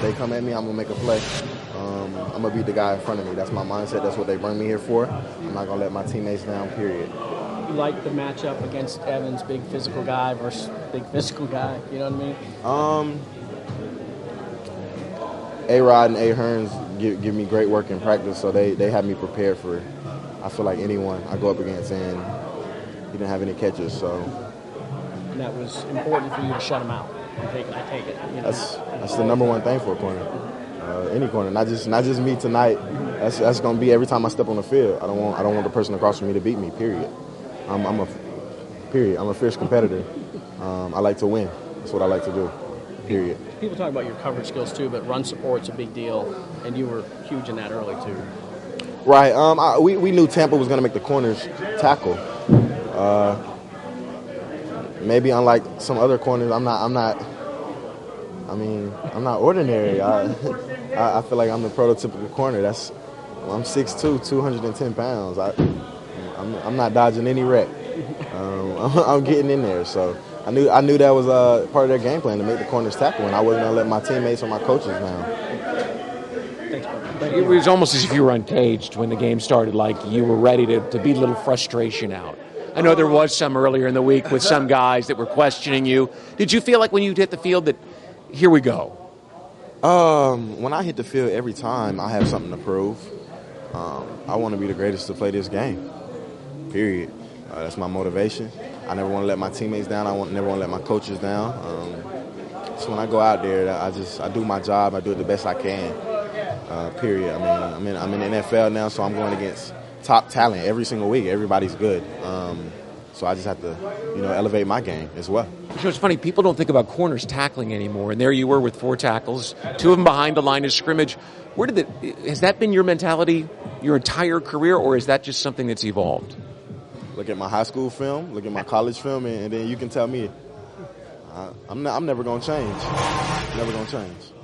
they come at me, I'm going to make a play. I'm going to beat the guy in front of me. That's my mindset. That's what they bring me here for. I'm not going to let my teammates down, period. You like the matchup against Evans, big physical guy versus big physical guy, you know what I mean? A-Rod and A. Hearns give me great work in practice, so they have me prepared for, I feel like, anyone I go up against, and he didn't have any catches, so. And that was important for you to shut him out. I take it. You know? That's the number one thing for a corner. Any corner, not just me tonight. That's going to be every time I step on the field. I don't want the person across from me to beat me. Period. I'm a fierce competitor. I like to win. That's what I like to do. Period. People talk about your coverage skills too, but run support's a big deal, and you were huge in that early too. Right. We knew Tampa was going to make the corners tackle. Maybe unlike some other corners, I'm not ordinary. I feel like I'm the prototypical corner. I'm 6'2", 210 pounds. I'm not dodging any wreck. I'm getting in there. So I knew that was part of their game plan to make the corners tackle, and I wasn't gonna let my teammates or my coaches down. It was almost as if you were uncaged when the game started, like you were ready to beat a little frustration out. I know there was some earlier in the week with some guys that were questioning you. Did you feel like when you hit the field that, here we go? When I hit the field every time, I have something to prove. I want to be the greatest to play this game, period. That's my motivation. I never want to let my teammates down. Never want to let my coaches down. So when I go out there, I do my job. I do it the best I can, period. I mean, I'm in the NFL now, so I'm going against top talent every single week. Everybody's good. So I just have to, elevate my game as well. It's funny, people don't think about corners tackling anymore, and there you were with 4 tackles, 2 of them behind the line of scrimmage. Has that been your mentality your entire career, or is that just something that's evolved? Look at my high school film, look at my college film, and then you can tell me I'm never going to change. Never going to change.